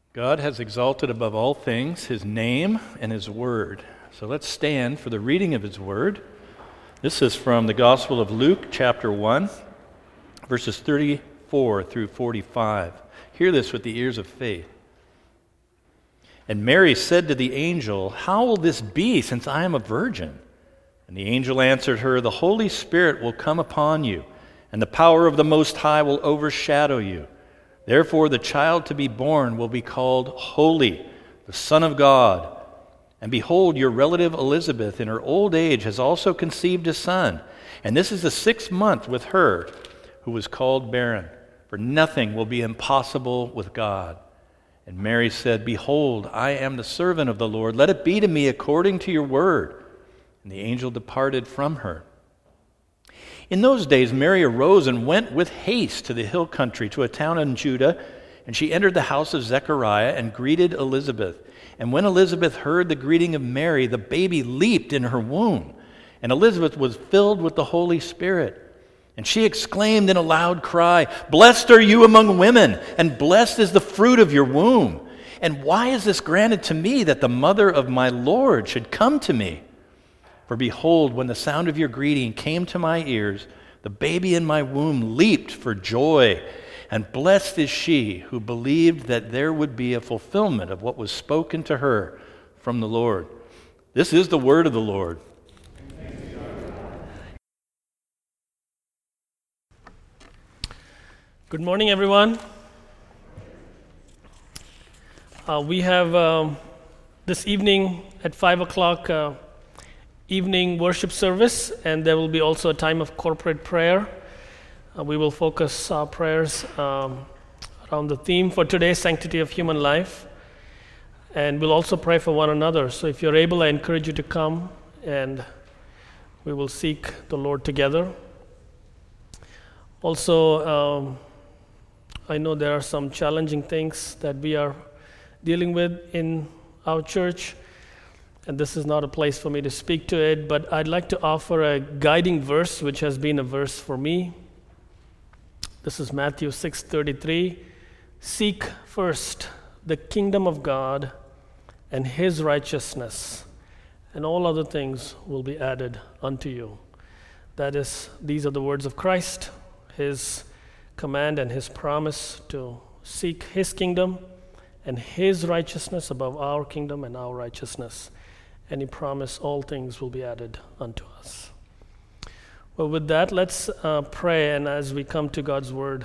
God has exalted above all things His name and His word. So let's stand for the reading of His word. This is from the Gospel of Luke, chapter 1, verses 34 through 45. Hear this with the ears of faith. And Mary said to the angel, "How will this be, since I am a virgin?" And the angel answered her, "The Holy Spirit will come upon you, and the power of the Most High will overshadow you. Therefore, the child to be born will be called Holy, the Son of God. And behold, your relative Elizabeth in her old age has also conceived a son. And this is the 6th month with her who was called barren. For nothing will be impossible with God." And Mary said, "Behold, I am the servant of the Lord. Let it be to me according to your word." And the angel departed from her. In those days, Mary arose and went with haste to the hill country, to a town in Judah, and she entered the house of Zechariah and greeted Elizabeth. And when Elizabeth heard the greeting of Mary, the baby leaped in her womb, and Elizabeth was filled with the Holy Spirit. And she exclaimed in a loud cry, "Blessed are you among women, and blessed is the fruit of your womb. And why is this granted to me, that the mother of my Lord should come to me? For behold, when the sound of your greeting came to my ears, the baby in my womb leaped for joy. And blessed is she who believed that there would be a fulfillment of what was spoken to her from the Lord." This is the word of the Lord. Good morning, everyone. We have this evening at 5 o'clock evening worship service, and there will be also a time of corporate prayer. We will focus our prayers around the theme for today, Sanctity of Human Life, and we'll also pray for one another. So if you're able, I encourage you to come, and we will seek the Lord together. Also, I know there are some challenging things that we are dealing with in our church, and this is not a place for me to speak to it, but I'd like to offer a guiding verse, which has been a verse for me. This is Matthew 6:33. "Seek first the kingdom of God and His righteousness, and all other things will be added unto you." These are the words of Christ, His command and His promise to seek His kingdom and His righteousness above our kingdom and our righteousness. And He promised all things will be added unto us. Well, with that, let's pray, and as we come to God's word.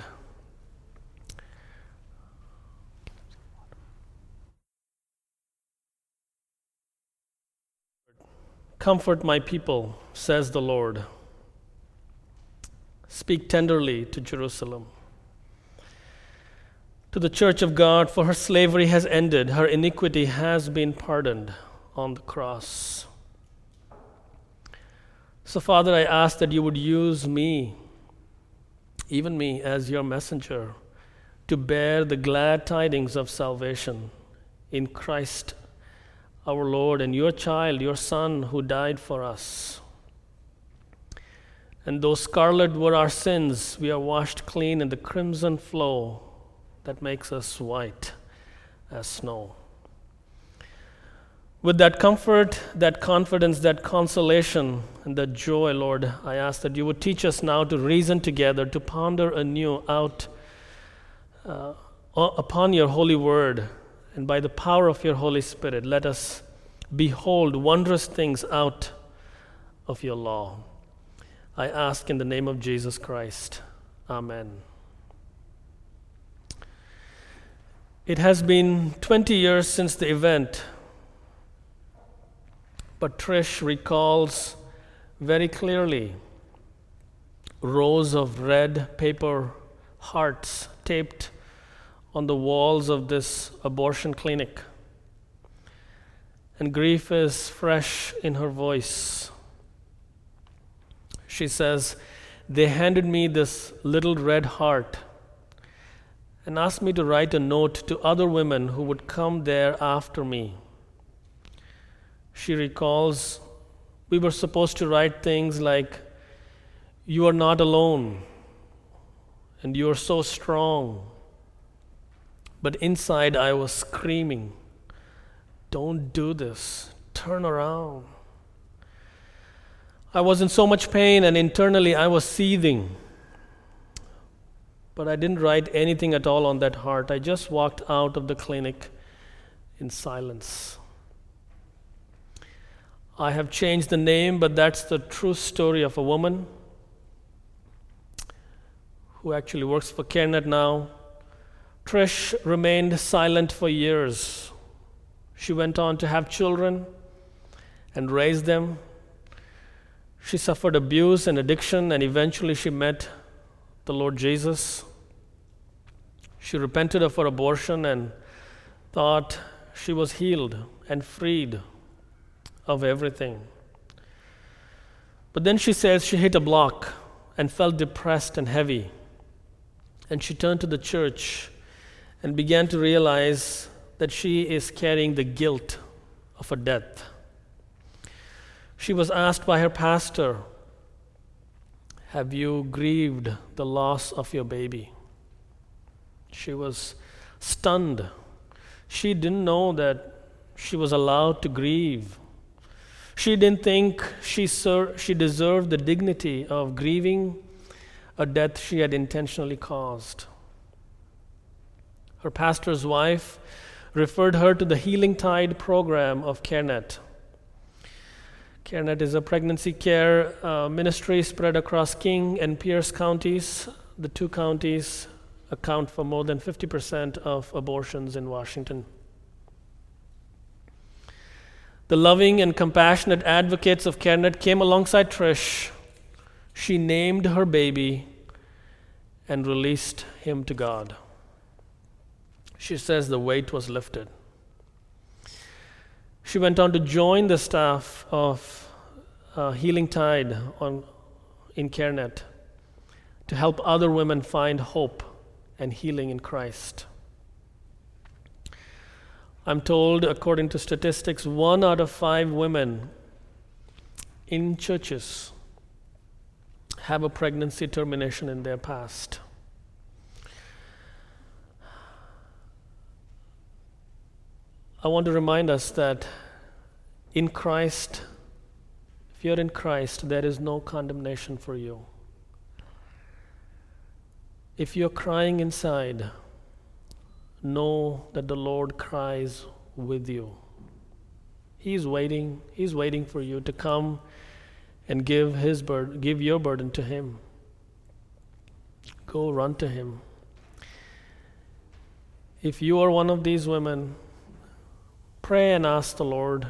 "Comfort my people," says the Lord. "Speak tenderly to Jerusalem. To the church of God, for her slavery has ended, her iniquity has been pardoned on the cross." So, Father, I ask that you would use me, even me, as your messenger, to bear the glad tidings of salvation in Christ our Lord, and your child, your Son, who died for us. And though scarlet were our sins, we are washed clean in the crimson flow that makes us white as snow. With that comfort, that confidence, that consolation, and that joy, Lord, I ask that you would teach us now to reason together, to ponder anew out upon your holy word, and by the power of your Holy Spirit, let us behold wondrous things out of your law. I ask in the name of Jesus Christ. Amen. It has been 20 years since the event, but Trish recalls very clearly rows of red paper hearts taped on the walls of this abortion clinic. And grief is fresh in her voice. She says, "They handed me this little red heart and asked me to write a note to other women who would come there after me." She recalls, we were supposed to write things like, "You are not alone, and you are so strong." But inside I was screaming, "Don't do this. Turn around." I was in so much pain, and internally I was seething. But I didn't write anything at all on that heart. I just walked out of the clinic in silence. I have changed the name, but that's the true story of a woman who actually works for CareNet now. Trish remained silent for years. She went on to have children and raise them. She suffered abuse and addiction, and eventually she met the Lord Jesus. She repented of her abortion and thought she was healed and freed of everything. But then she says she hit a block and felt depressed and heavy. And she turned to the church and began to realize that she is carrying the guilt of a death. She was asked by her pastor, "Have you grieved the loss of your baby?" She was stunned. She didn't know that she was allowed to grieve. She didn't think she deserved the dignity of grieving a death she had intentionally caused. Her pastor's wife referred her to the Healing Tide program of CareNet. CareNet is a pregnancy care ministry spread across King and Pierce counties. The two counties account for more than 50% of abortions in Washington. The loving and compassionate advocates of CareNet came alongside Trish. She named her baby and released him to God. She says the weight was lifted. She went on to join the staff of Healing Tide in CareNet to help other women find hope and healing in Christ. I'm told, according to statistics, 1 out of 5 women in churches have a pregnancy termination in their past. I want to remind us that in Christ, if you're in Christ, there is no condemnation for you. If you're crying inside, know that the Lord cries with you. He's waiting for you to come and give your burden to Him. Go run to Him. If you are one of these women, pray and ask the Lord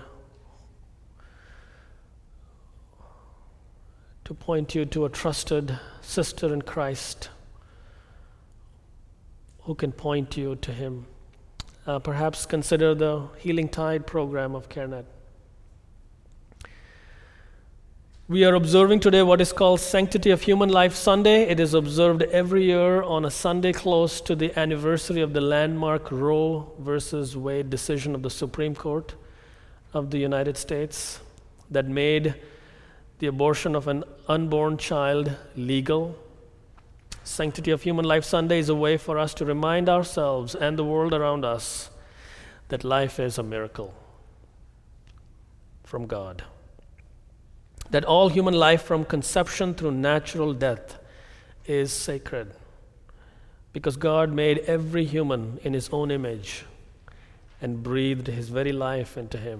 to point you to a trusted sister in Christ who can point you to Him. Perhaps consider the Healing Tide program of CareNet. We are observing today what is called Sanctity of Human Life Sunday. It is observed every year on a Sunday close to the anniversary of the landmark Roe versus Wade decision of the Supreme Court of the United States that made the abortion of an unborn child legal. Sanctity of Human Life Sunday is a way for us to remind ourselves and the world around us that life is a miracle from God. That all human life from conception through natural death is sacred because God made every human in His own image and breathed His very life into him.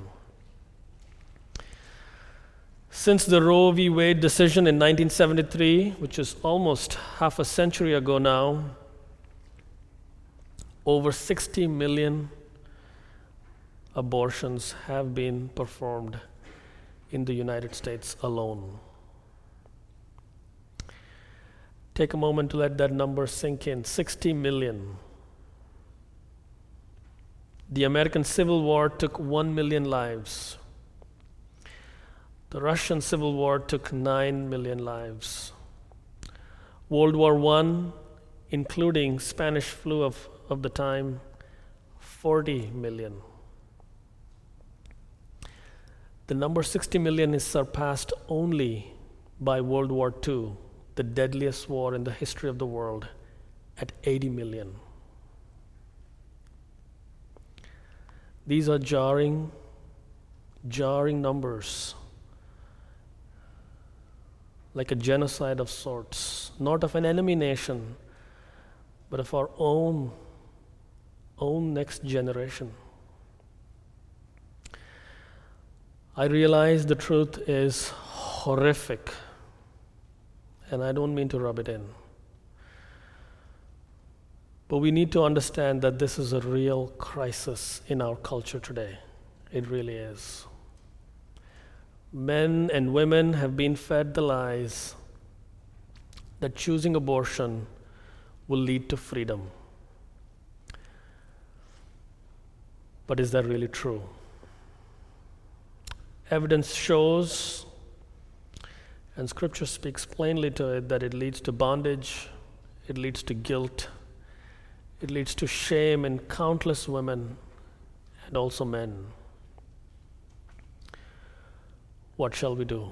Since the Roe v. Wade decision in 1973, which is almost half a century ago now, over 60 million abortions have been performed in the United States alone. Take a moment to let that number sink in. 60 million. The American Civil War took 1 million lives. The Russian Civil War took 9 million lives. World War I, including Spanish flu of the time, 40 million. The number 60 million is surpassed only by World War II, the deadliest war in the history of the world, at 80 million. These are jarring numbers, like a genocide of sorts, not of an enemy nation, but of our own next generation. I realize the truth is horrific, and I don't mean to rub it in. But we need to understand that this is a real crisis in our culture today. It really is. Men and women have been fed the lies that choosing abortion will lead to freedom. But is that really true? Evidence shows, and Scripture speaks plainly to it, that it leads to bondage, it leads to guilt, it leads to shame in countless women and also men. What shall we do?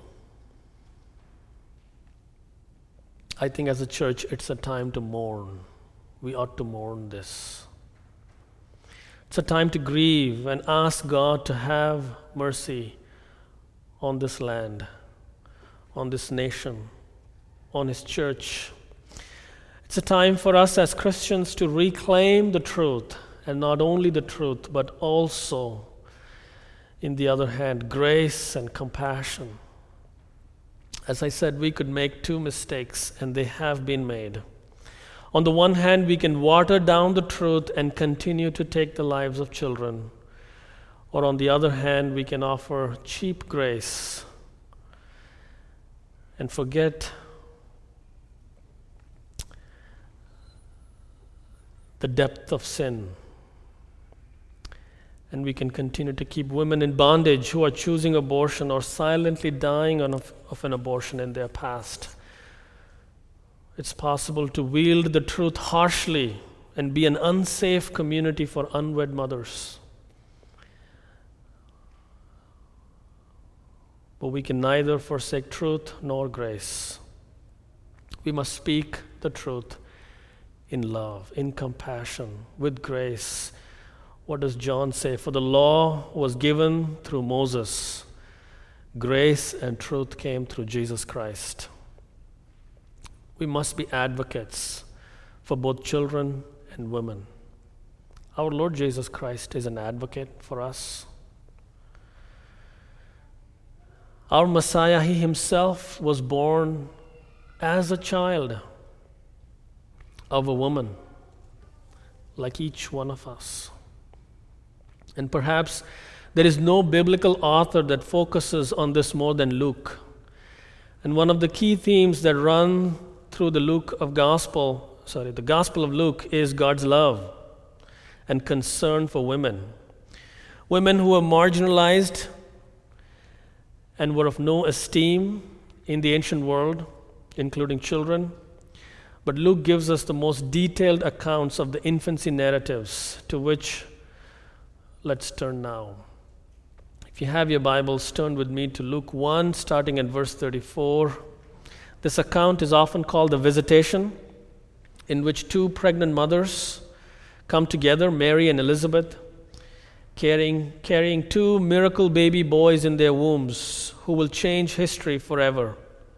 I think as a church, it's a time to mourn. We ought to mourn this. It's a time to grieve and ask God to have mercy on this land, on this nation, on His church. It's a time for us as Christians to reclaim the truth, and not only the truth, but also, in the other hand, grace and compassion. As I said, we could make two mistakes, and they have been made. On the one hand, we can water down the truth and continue to take the lives of children. Or on the other hand, we can offer cheap grace and forget the depth of sin. And we can continue to keep women in bondage who are choosing abortion or silently dying of an abortion in their past. It's possible to wield the truth harshly and be an unsafe community for unwed mothers. But we can neither forsake truth nor grace. We must speak the truth in love, in compassion, with grace. What does John say? For the law was given through Moses. Grace and truth came through Jesus Christ. We must be advocates for both children and women. Our Lord Jesus Christ is an advocate for us. Our Messiah, He Himself was born as a child of a woman, like each one of us. And perhaps there is no biblical author that focuses on this more than Luke. And one of the key themes that run through the Gospel of Luke is God's love and concern for women. Women who were marginalized and were of no esteem in the ancient world, including children. But Luke gives us the most detailed accounts of the infancy narratives, to which let's turn now. If you have your Bibles, turn with me to Luke 1, starting at verse 34. This account is often called the Visitation, in which two pregnant mothers come together, Mary and Elizabeth, carrying two miracle baby boys in their wombs who will change history forever.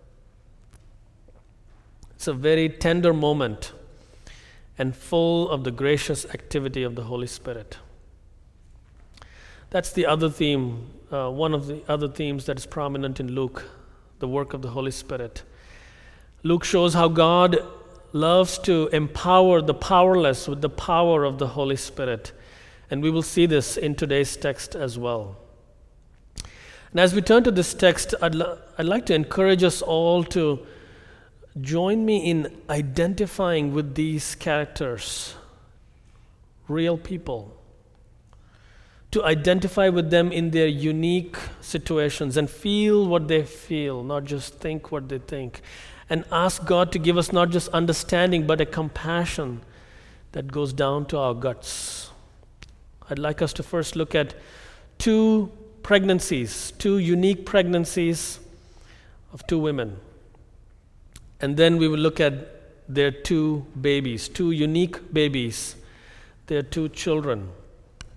It's a very tender moment and full of the gracious activity of the Holy Spirit. That's the other theme, one of the other themes that is prominent in Luke, the work of the Holy Spirit. Luke shows how God loves to empower the powerless with the power of the Holy Spirit. And we will see this in today's text as well. And as we turn to this text, I'd like to encourage us all to join me in identifying with these characters, real people, to identify with them in their unique situations and feel what they feel, not just think what they think, and ask God to give us not just understanding, but a compassion that goes down to our guts. I'd like us to first look at two unique pregnancies of two women. And then we will look at their two babies, two unique babies, their two children.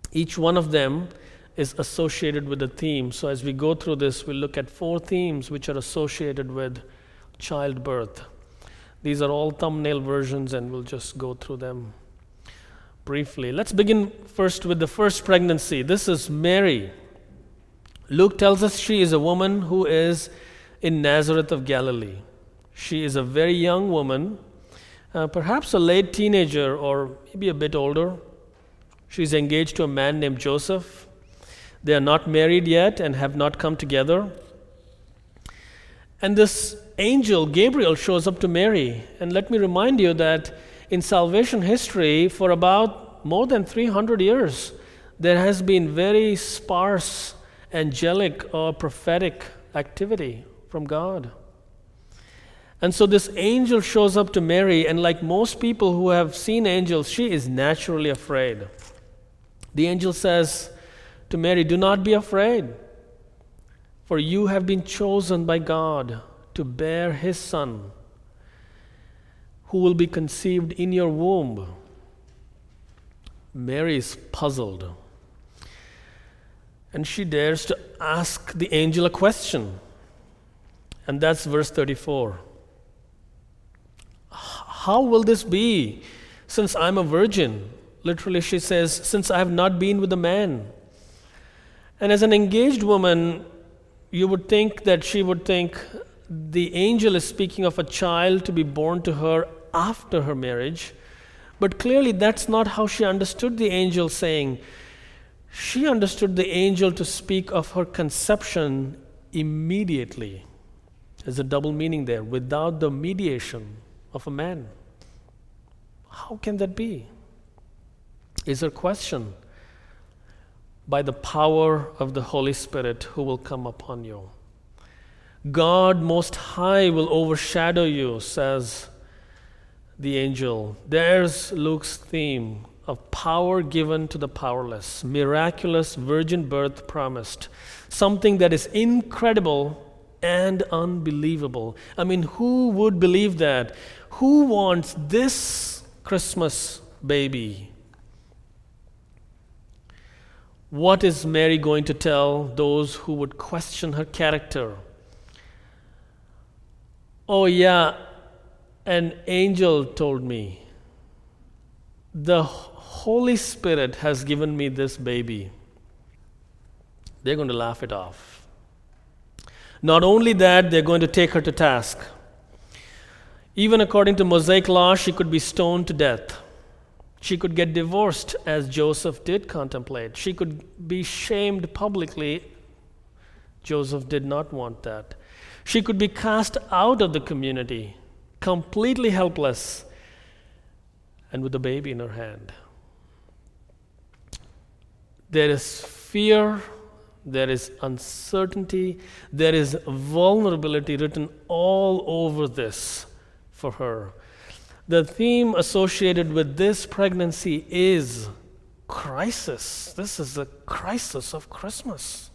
Each one of them is associated with a theme. So as we go through this, we'll look at 4 themes which are associated with childbirth. These are all thumbnail versions, and we'll just go through them briefly. Let's begin first with the first pregnancy. This is Mary. Luke tells us she is a woman who is in Nazareth of Galilee. She is a very young woman, perhaps a late teenager or maybe a bit older. She's engaged to a man named Joseph. They are not married yet and have not come together. And this angel, Gabriel, shows up to Mary. And let me remind you that in salvation history, for about more than 300 years, there has been very sparse angelic or prophetic activity from God. And so this angel shows up to Mary, and like most people who have seen angels, she is naturally afraid. The angel says to Mary, "Do not be afraid, for you have been chosen by God to bear his son, who will be conceived in your womb." Mary is puzzled, and she dares to ask the angel a question. And that's verse 34. "How will this be, since I'm a virgin?" Literally, she says, "Since I have not been with a man." And as an engaged woman, you would think that she would think the angel is speaking of a child to be born to her after her marriage. But clearly, that's not how she understood the angel saying. She understood the angel to speak of her conception immediately. There's a double meaning there, without the mediation of a man. How can that be? Is her question. By the power of the Holy Spirit who will come upon you. God Most High will overshadow you, says the angel. There's Luke's theme of power given to the powerless, miraculous virgin birth promised, something that is incredible and unbelievable. I mean, who would believe that? Who wants this Christmas baby? What is Mary going to tell those who would question her character? "Oh yeah, an angel told me. The Holy Spirit has given me this baby." They're going to laugh it off. Not only that, they're going to take her to task. Even according to Mosaic law, she could be stoned to death. She could get divorced, as Joseph did contemplate. She could be shamed publicly. Joseph did not want that. She could be cast out of the community, completely helpless, and with a baby in her hand. There is fear, there is uncertainty, there is vulnerability written all over this for her. The theme associated with this pregnancy is crisis. This is the crisis of Christmas.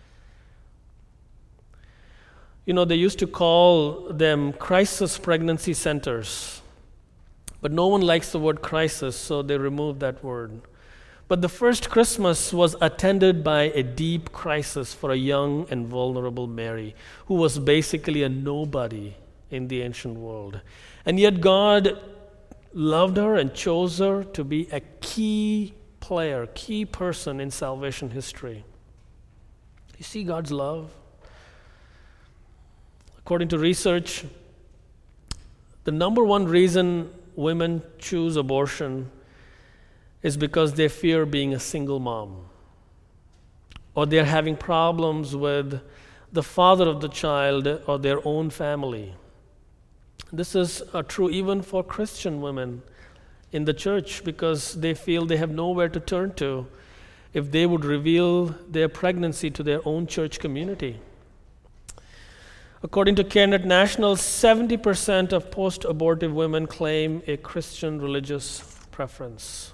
You know, they used to call them crisis pregnancy centers. But no one likes the word crisis, so they removed that word. But the first Christmas was attended by a deep crisis for a young and vulnerable Mary, who was basically a nobody in the ancient world. And yet God loved her and chose her to be a key player, key person in salvation history. You see God's love? According to research, the number one reason women choose abortion is because they fear being a single mom, or they're having problems with the father of the child or their own family. This is true even for Christian women in the church, because they feel they have nowhere to turn to if they would reveal their pregnancy to their own church community. According to CareNet National, 70% of post-abortive women claim a Christian religious preference.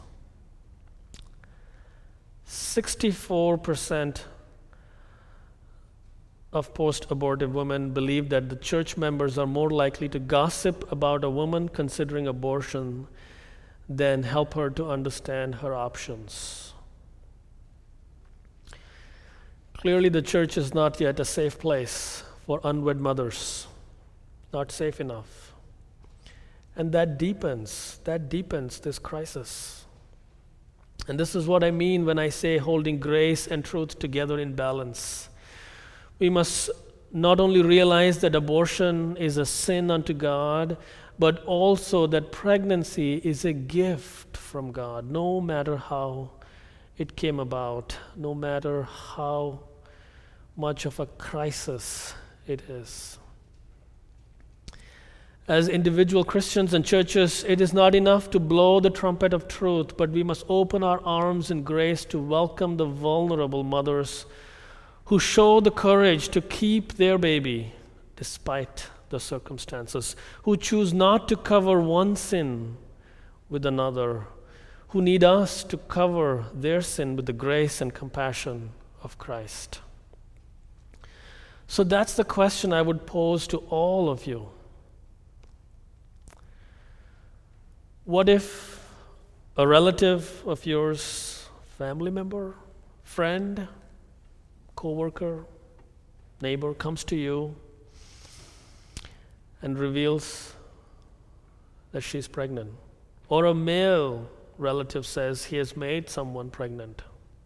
64% of post-abortive women believe that the church members are more likely to gossip about a woman considering abortion than help her to understand her options. Clearly, the church is not yet a safe place for unwed mothers. Not safe enough. And that deepens this crisis. And this is what I mean when I say holding grace and truth together in balance. We must not only realize that abortion is a sin unto God, but also that pregnancy is a gift from God, no matter how it came about, no matter how much of a crisis it is. As individual Christians and churches, it is not enough to blow the trumpet of truth, but we must open our arms in grace to welcome the vulnerable mothers who show the courage to keep their baby despite the circumstances, who choose not to cover one sin with another, who need us to cover their sin with the grace and compassion of Christ. So that's the question I would pose to all of you. What if a relative of yours, family member, friend, co-worker, neighbor comes to you and reveals that she's pregnant? Or a male relative says he has made someone pregnant.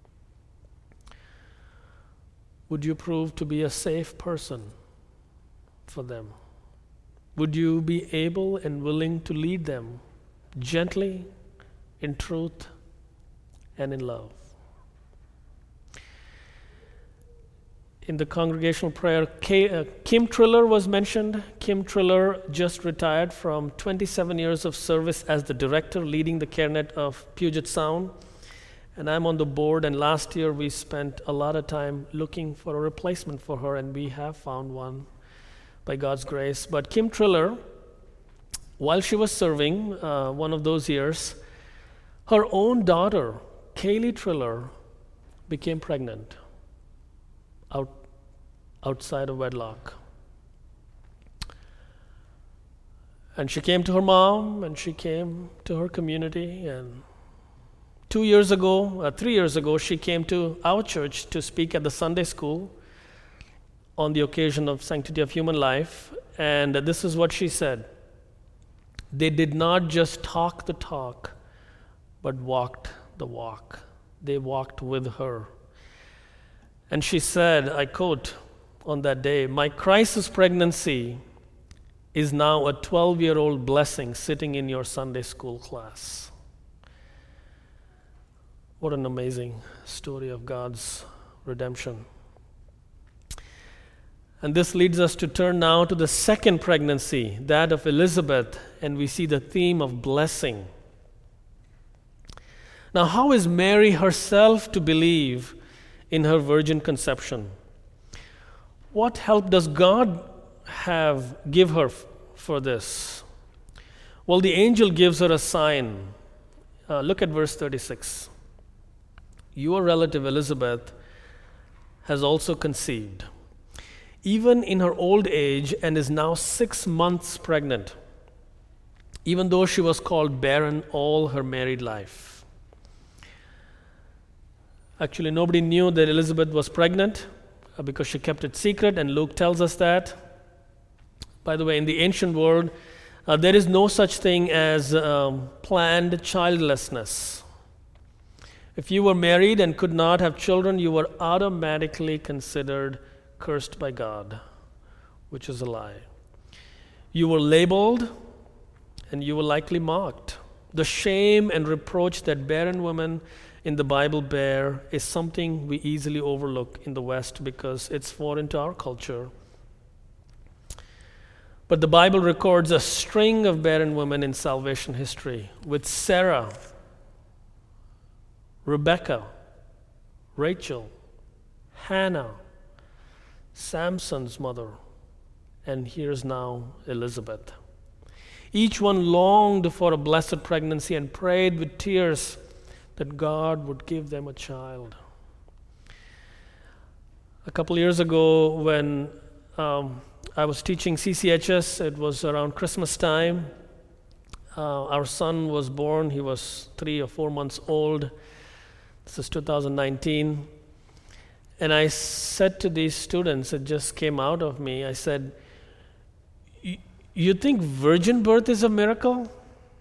Would you prove to be a safe person for them? Would you be able and willing to lead them gently, in truth, and in love? In the congregational prayer, Kim Triller was mentioned. Kim Triller just retired from 27 years of service as the director leading the CareNet of Puget Sound. And I'm on the board, and last year we spent a lot of time looking for a replacement for her, and we have found one by God's grace. But Kim Triller, while she was serving one of those years, her own daughter, Kaylee Triller, became pregnant outside of wedlock. And she came to her mom, and she came to her community, and 3 years ago, she came to our church to speak at the Sunday school on the occasion of Sanctity of Human Life, and this is what she said. They did not just talk the talk, but walked the walk. They walked with her. And she said, I quote on that day, "My crisis pregnancy is now a 12-year-old blessing sitting in your Sunday school class." What an amazing story of God's redemption. And this leads us to turn now to the second pregnancy, that of Elizabeth, and we see the theme of blessing. Now, how is Mary herself to believe in her virgin conception? What help does God give her for this? Well, the angel gives her a sign. Look at verse 36. Your relative Elizabeth has also conceived, even in her old age, and is now 6 months pregnant, even though she was called barren all her married life. Actually, nobody knew that Elizabeth was pregnant because she kept it secret, and Luke tells us that. By the way, in the ancient world, there is no such thing as planned childlessness. If you were married and could not have children, you were automatically considered cursed by God, which is a lie. You were labeled, and you were likely mocked. The shame and reproach that barren women in the Bible bear is something we easily overlook in the West because it's foreign to our culture. But the Bible records a string of barren women in salvation history, with Sarah, Rebecca, Rachel, Hannah, Samson's mother, and here's now Elizabeth. Each one longed for a blessed pregnancy and prayed with tears that God would give them a child. A couple years ago, when I was teaching CCHS, it was around Christmas time. Our son was born. He was 3 or 4 months old. This is 2019. And I said to these students, it just came out of me, I said, you think virgin birth is a miracle?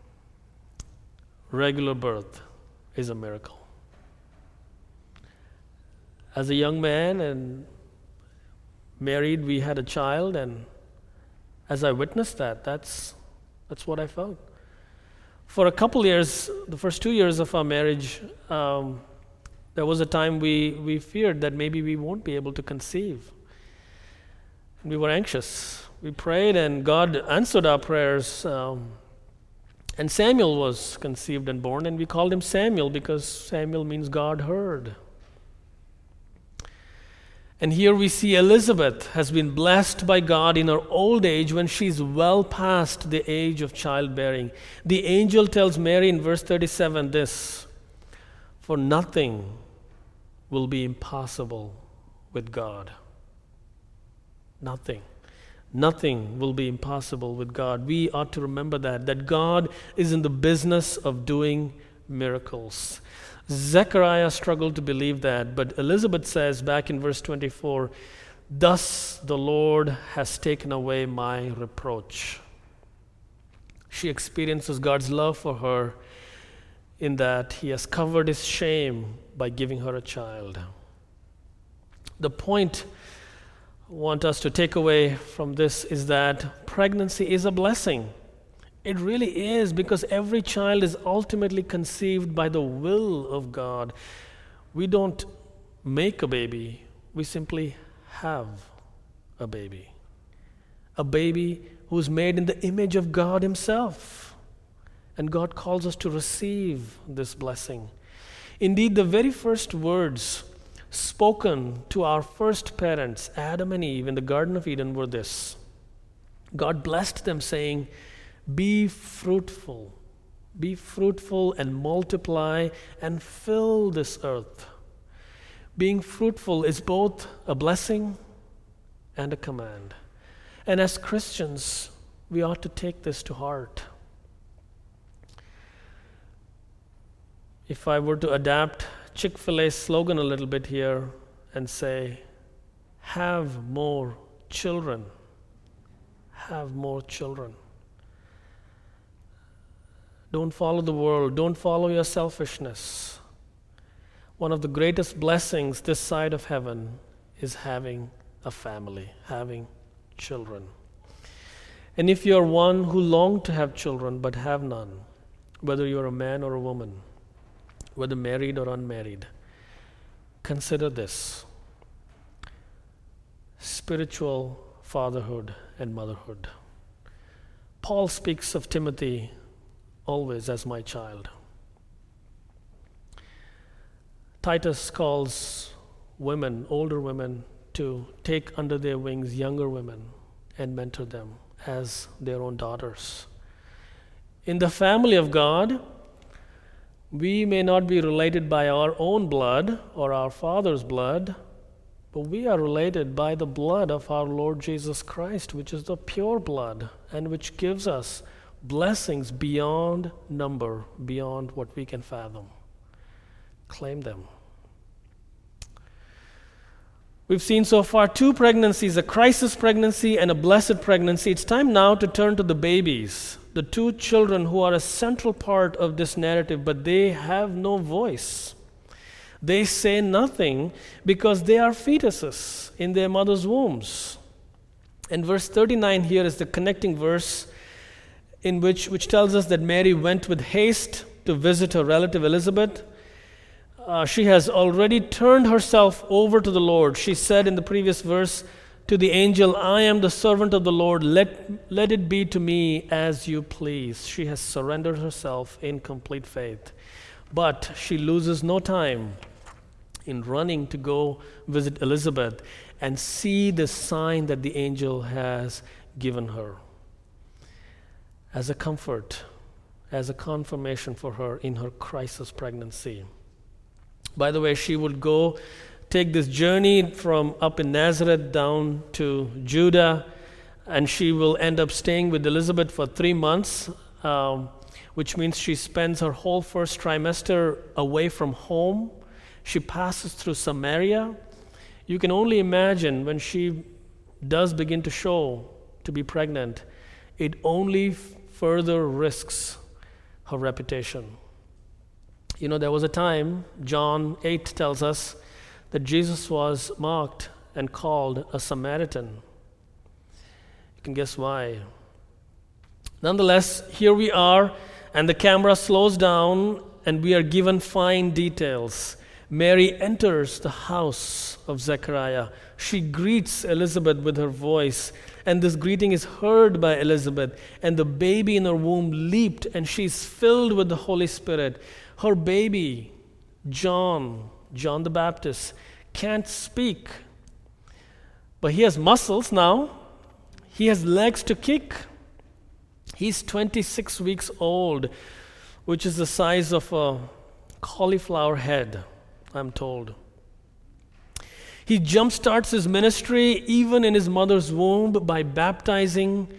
Regular birth is a miracle. As a young man and married, we had a child, and as I witnessed that, that's what I felt. For a couple years, the first 2 years of our marriage, there was a time we feared that maybe we won't be able to conceive. We were anxious. We prayed, and God answered our prayers. And Samuel was conceived and born, and we called him Samuel because Samuel means God heard. And here we see Elizabeth has been blessed by God in her old age when she's well past the age of childbearing. The angel tells Mary in verse 37 this, "For nothing will be impossible with God." Nothing. Nothing will be impossible with God. We ought to remember that God is in the business of doing miracles. Zechariah struggled to believe that, but Elizabeth says back in verse 24, "Thus the Lord has taken away my reproach." She experiences God's love for her in that He has covered His shame by giving her a child. The point I want us to take away from this is that pregnancy is a blessing. It really is, because every child is ultimately conceived by the will of God. We don't make a baby, we simply have a baby. A baby who's made in the image of God Himself. And God calls us to receive this blessing. Indeed, the very first words spoken to our first parents, Adam and Eve, in the Garden of Eden were this. God blessed them, saying, be fruitful and multiply and fill this earth." Being fruitful is both a blessing and a command. And as Christians, we ought to take this to heart. If I were to adapt Chick-fil-A's slogan a little bit here and say, "Have more children. Have more children." Don't follow the world. Don't follow your selfishness. One of the greatest blessings this side of heaven is having a family, having children. And if you're one who long to have children but have none, whether you're a man or a woman, whether married or unmarried, consider this: spiritual fatherhood and motherhood. Paul speaks of Timothy always as my child. Titus calls women, older women, to take under their wings younger women and mentor them as their own daughters. In the family of God, we may not be related by our own blood or our father's blood, but we are related by the blood of our Lord Jesus Christ, which is the pure blood and which gives us blessings beyond number, beyond what we can fathom. Claim them. We've seen so far 2 pregnancies, a crisis pregnancy and a blessed pregnancy. It's time now to turn to the babies, the 2 children who are a central part of this narrative, but they have no voice. They say nothing because they are fetuses in their mother's wombs. And verse 39 here is the connecting verse in which tells us that Mary went with haste to visit her relative Elizabeth. She has already turned herself over to the Lord. She said in the previous verse to the angel, "I am the servant of the Lord. Let it be to me as you please." She has surrendered herself in complete faith. But she loses no time in running to go visit Elizabeth and see the sign that the angel has given her as a comfort, as a confirmation for her in her crisis pregnancy. By the way, she would go take this journey from up in Nazareth down to Judah, and she will end up staying with Elizabeth for 3 months, which means she spends her whole first trimester away from home. She passes through Samaria, You can only imagine when she does begin to show to be pregnant, it only further risks her reputation. You know, there was a time, John 8 tells us, that Jesus was mocked and called a Samaritan. You can guess why. Nonetheless, here we are, and the camera slows down, and we are given fine details. Mary enters the house of Zechariah. She greets Elizabeth with her voice, and this greeting is heard by Elizabeth, and the baby in her womb leaped, and she's filled with the Holy Spirit. Her baby, John the Baptist, can't speak, but he has muscles now. He has legs to kick. He's 26 weeks old, which is the size of a cauliflower head, I'm told. He jumpstarts his ministry even in his mother's womb by baptizing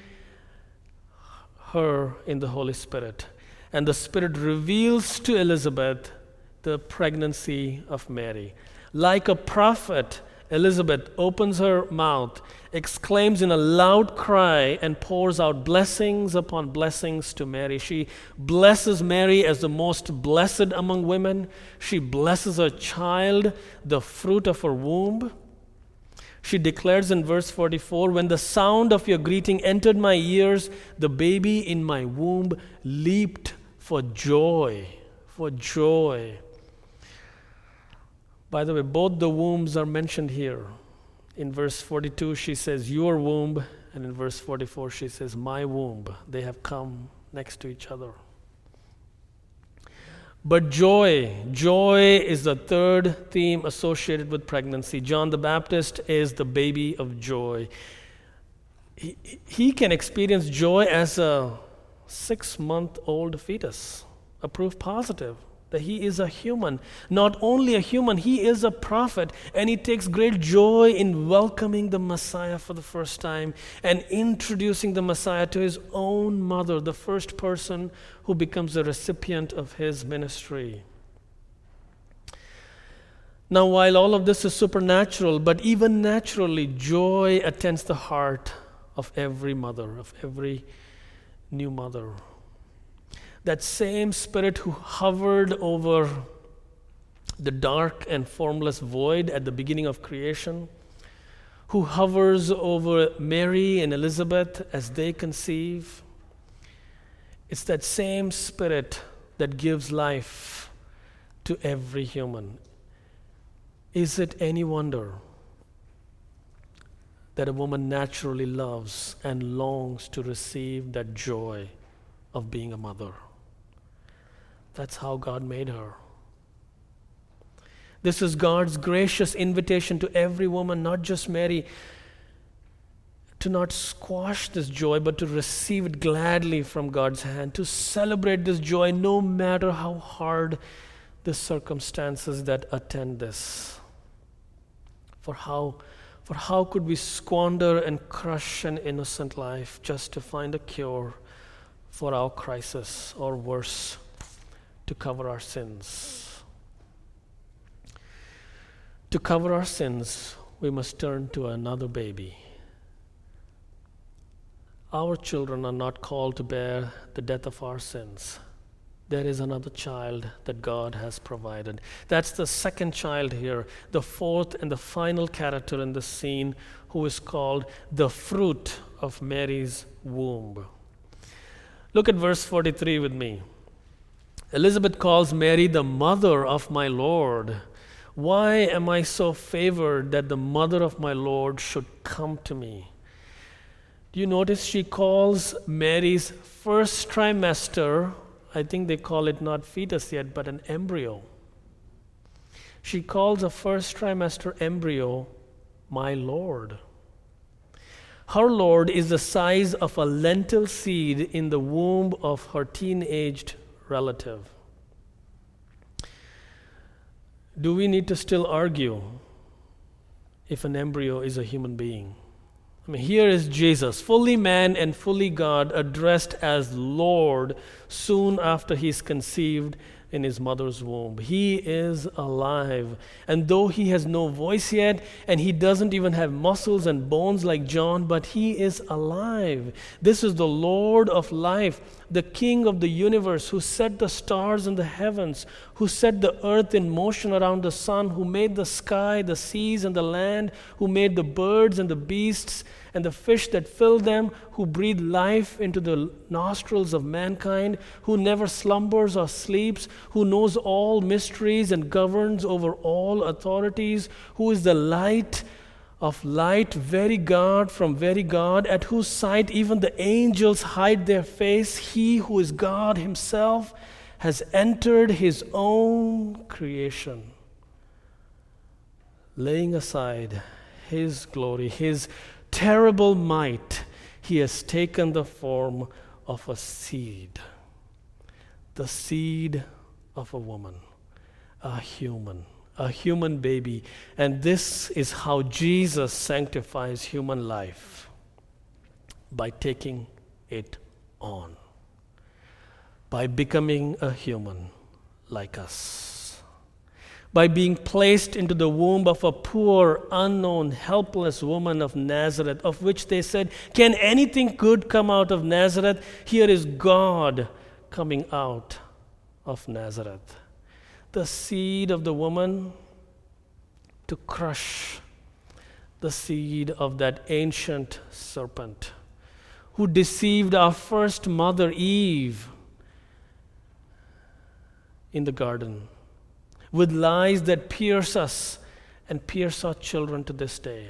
her in the Holy Spirit. And the Spirit reveals to Elizabeth the pregnancy of Mary. Like a prophet, Elizabeth opens her mouth, exclaims in a loud cry, and pours out blessings upon blessings to Mary. She blesses Mary as the most blessed among women. She blesses her child, the fruit of her womb. She declares in verse 44, "When the sound of your greeting entered my ears, the baby in my womb leaped for joy." For joy. By the way, both the wombs are mentioned here. In verse 42, she says, "Your womb," and in verse 44, she says, "My womb." They have come next to each other. But joy is the third theme associated with pregnancy. John the Baptist is the baby of joy. He can experience joy as a 6-month-old fetus, a proof positive that he is a human. Not only a human, he is a prophet, and he takes great joy in welcoming the Messiah for the first time and introducing the Messiah to his own mother, the first person who becomes the recipient of his ministry. Now, while all of this is supernatural, but even naturally, joy attends the heart of every mother, of every new mother. That same Spirit who hovered over the dark and formless void at the beginning of creation, who hovers over Mary and Elizabeth as they conceive, it's that same Spirit that gives life to every human. Is it any wonder that a woman naturally loves and longs to receive that joy of being a mother? That's how God made her. This is God's gracious invitation to every woman, not just Mary, to not squash this joy, but to receive it gladly from God's hand, to celebrate this joy no matter how hard the circumstances that attend this. For how could we squander and crush an innocent life just to find a cure for our crisis, or worse, to cover our sins? To cover our sins, we must turn to another baby. Our children are not called to bear the death of our sins. There is another child that God has provided. That's the second child here, the fourth and the final character in the scene, who is called the fruit of Mary's womb. Look at verse 43 with me. Elizabeth calls Mary the mother of my Lord. Why am I so favored that the mother of my Lord should come to me? Do you notice she calls Mary's first trimester, I think they call it not fetus yet, but an embryo. She calls a first trimester embryo my Lord. Her Lord is the size of a lentil seed in the womb of her teenaged relative. Do we need to still argue if an embryo is a human being? I mean, here is Jesus, fully man and fully God, addressed as Lord soon after he's conceived in his mother's womb. He is alive. And though he has no voice yet, and he doesn't even have muscles and bones like John, but he is alive. This is the Lord of life, the King of the universe, who set the stars in the heavens, who set the earth in motion around the sun, who made the sky, the seas, and the land, who made the birds and the beasts and the fish that fill them, who breathed life into the nostrils of mankind, who never slumbers or sleeps, who knows all mysteries and governs over all authorities, who is the light of light, very God from very God, at whose sight even the angels hide their face. He who is God himself has entered his own creation, laying aside his glory, his terrible might. He has taken the form of a seed, the seed of a woman, a human baby. And this is how Jesus sanctifies human life, by taking it on, by becoming a human like us, by being placed into the womb of a poor, unknown, helpless woman of Nazareth, of which they said, "Can anything good come out of Nazareth?" Here is God coming out of Nazareth, the seed of the woman, to crush the seed of that ancient serpent who deceived our first mother Eve in the garden with lies that pierce us and pierce our children to this day.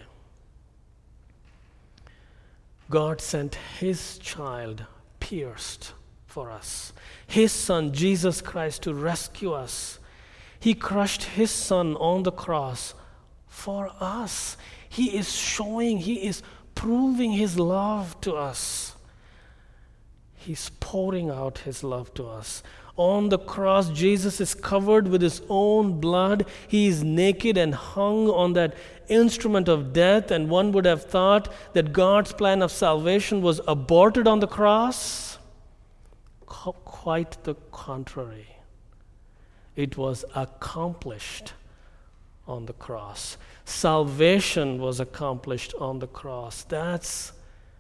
God sent his child pierced for us, his son Jesus Christ, to rescue us. He crushed his son on the cross for us. He is proving his love to us. He's pouring out his love to us. On the cross, Jesus is covered with his own blood. He is naked and hung on that instrument of death, and one would have thought that God's plan of salvation was aborted on the cross. Quite the contrary. It was accomplished on the cross. Salvation was accomplished on the cross. That's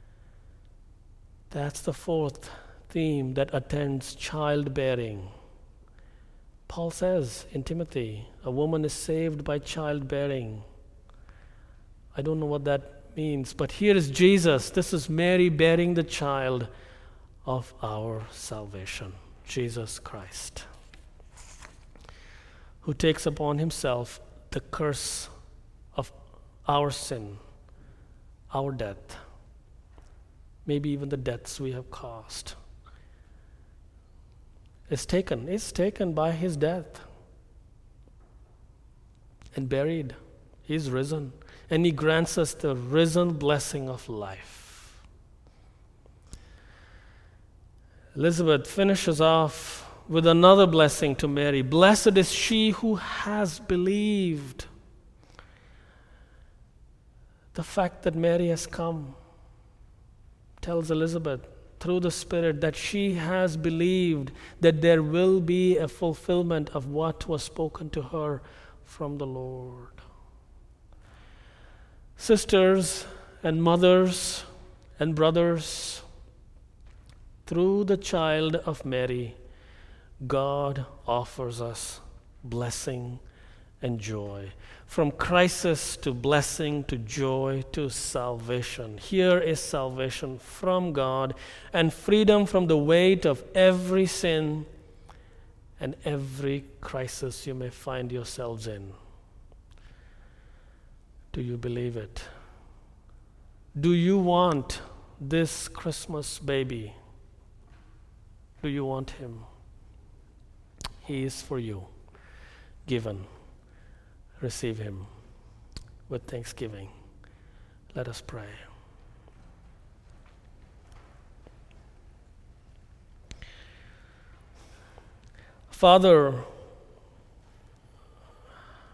the fourth theme that attends childbearing. Paul says in Timothy, a woman is saved by childbearing. I don't know what that means, but here is Jesus. This is Mary bearing the child of our salvation, Jesus Christ, who takes upon himself the curse of our sin, our death, maybe even the deaths we have caused. It's taken by his death and buried. He's risen, and he grants us the risen blessing of life. Elizabeth finishes off with another blessing to Mary. Blessed is she who has believed. The fact that Mary has come tells Elizabeth through the Spirit that she has believed that there will be a fulfillment of what was spoken to her from the Lord. Sisters and mothers and brothers, through the child of Mary, God offers us blessing and joy. From crisis to blessing to joy to salvation. Here is salvation from God and freedom from the weight of every sin and every crisis you may find yourselves in. Do you believe it? Do you want this Christmas baby? Do you want him? He is for you, given. Receive him with thanksgiving. Let us pray. Father,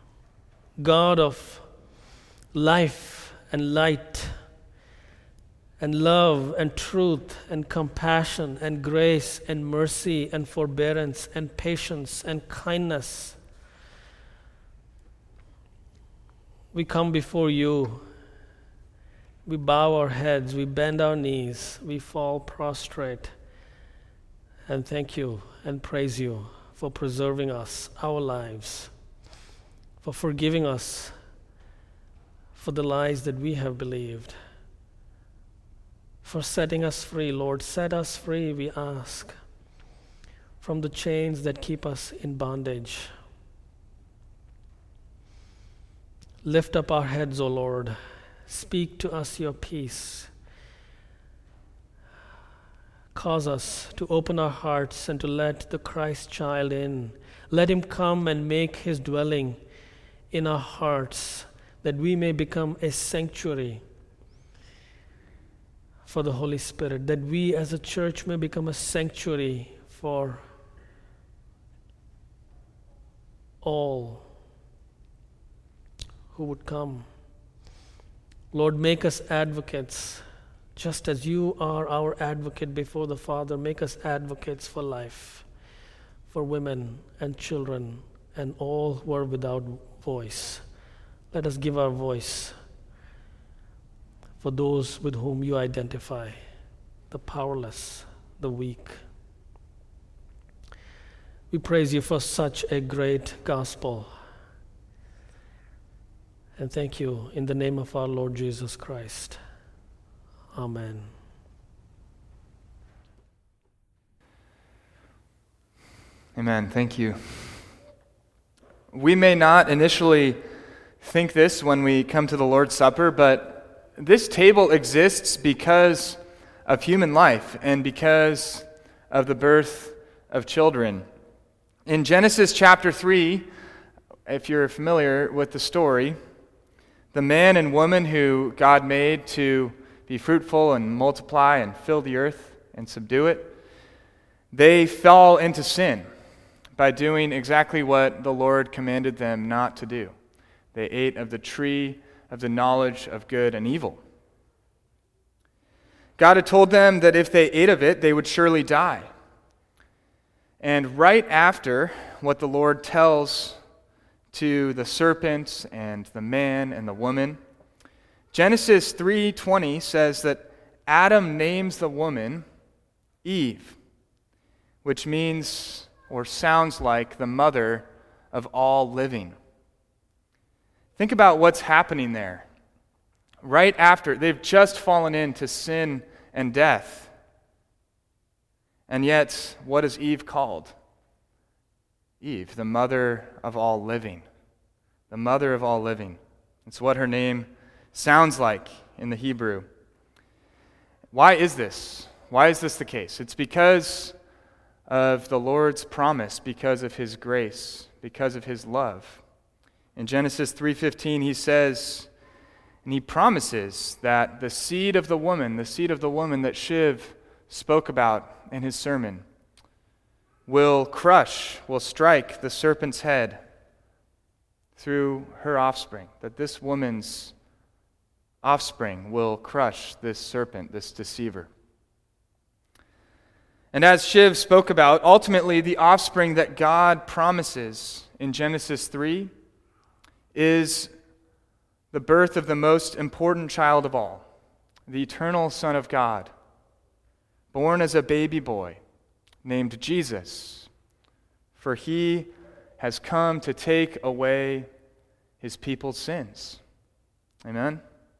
God of life and light and love and truth and compassion and grace and mercy and forbearance and patience and kindness. We come before you. We bow our heads, we bend our knees, we fall prostrate, and thank you and praise you for preserving us, our lives, for forgiving us for the lies that we have believed, for setting us free. Lord, set us free, we ask, from the chains that keep us in bondage. Lift up our heads, O Lord. Speak to us your peace. Cause us to open our hearts and to let the Christ child in. Let him come and make his dwelling in our hearts, that we may become a sanctuary for the Holy Spirit, that we as a church may become a sanctuary for all who would come. Lord, make us advocates, just as you are our advocate before the Father. Make us advocates for life, for women and children and all who are without voice. Let us give our voice for those with whom you identify, the powerless, the weak. We praise you for such a great gospel. And thank you in the name of our Lord Jesus Christ. Amen. Amen. Thank you. We may not initially think this when we come to the Lord's Supper, but this table exists because of human life and because of the birth of children. In Genesis chapter 3, if you're familiar with the story, the man and woman who God made to be fruitful and multiply and fill the earth and subdue it, they fell into sin by doing exactly what the Lord commanded them not to do. They ate of the tree of the knowledge of good and evil. God had told them that if they ate of it, they would surely die. And right after what the Lord tells to the serpent and the man and the woman, Genesis 3:20 says that Adam names the woman Eve, which means or sounds like the mother of all living. Think about what's happening there. Right after, they've just fallen into sin and death. And yet, what is Eve called? Eve, the mother of all living. The mother of all living. It's what her name sounds like in the Hebrew. Why is this? Why is this the case? It's because of the Lord's promise, because of his grace, because of his love. In Genesis 3:15, he says, and he promises that the seed of the woman that Shiv spoke about in his sermon, will strike the serpent's head through her offspring, that this woman's offspring will crush this serpent, this deceiver. And as Shiv spoke about, ultimately the offspring that God promises in Genesis 3 is the birth of the most important child of all, the eternal Son of God, born as a baby boy named Jesus, for he has come to take away his people's sins. Amen?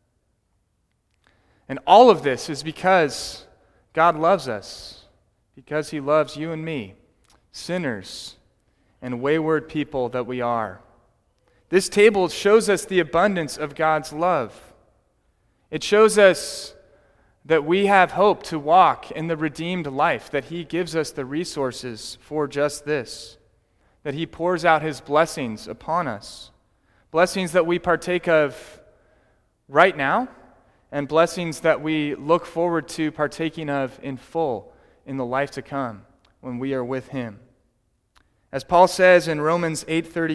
And all of this is because God loves us, because he loves you and me, sinners and wayward people that we are. This table shows us the abundance of God's love. It shows us that we have hope to walk in the redeemed life, that he gives us the resources for just this, that he pours out his blessings upon us, blessings that we partake of right now, and blessings that we look forward to partaking of in full in the life to come when we are with him. As Paul says in Romans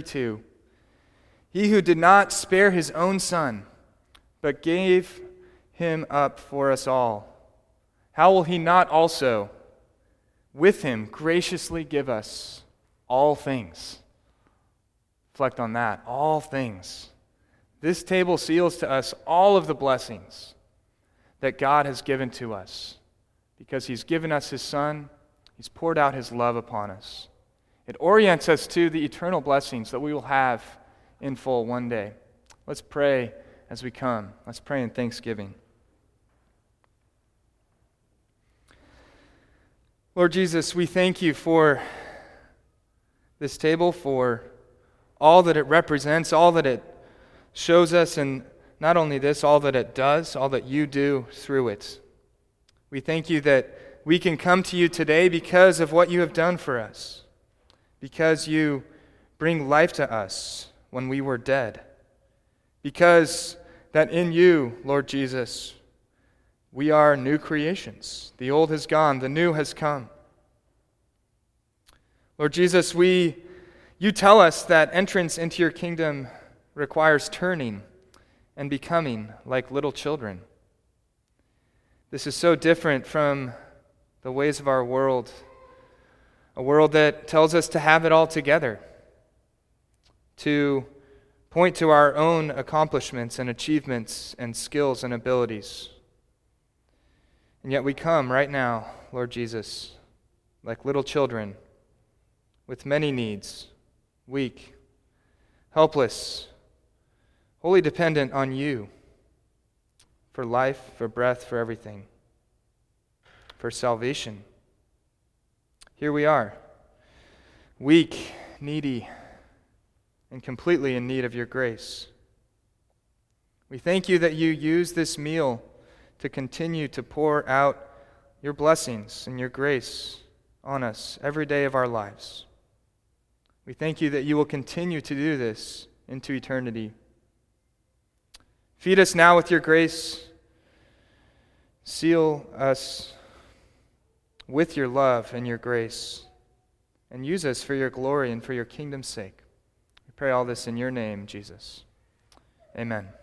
8:32, he who did not spare his own son, but gave him up for us all, how will he not also, with him, graciously give us all things? Reflect on that. All things. This table seals to us all of the blessings that God has given to us because he's given us his Son. He's poured out his love upon us. It orients us to the eternal blessings that we will have in full one day. Let's pray as we come. Let's pray in thanksgiving. Lord Jesus, we thank you for this table, for all that it represents, all that it shows us, and not only this, all that it does, all that you do through it. We thank you that we can come to you today because of what you have done for us, because you bring life to us when we were dead, because that in you, Lord Jesus, we are new creations. The old has gone, the new has come. Lord Jesus, you tell us that entrance into your kingdom requires turning and becoming like little children. This is so different from the ways of our world, a world that tells us to have it all together, to point to our own accomplishments and achievements and skills and abilities. And yet we come right now, Lord Jesus, like little children with many needs, weak, helpless, wholly dependent on you for life, for breath, for everything, for salvation. Here we are, weak, needy, and completely in need of your grace. We thank you that you use this meal to continue to pour out your blessings and your grace on us every day of our lives. We thank you that you will continue to do this into eternity. Feed us now with your grace. Seal us with your love and your grace. And use us for your glory and for your kingdom's sake. We pray all this in your name, Jesus. Amen.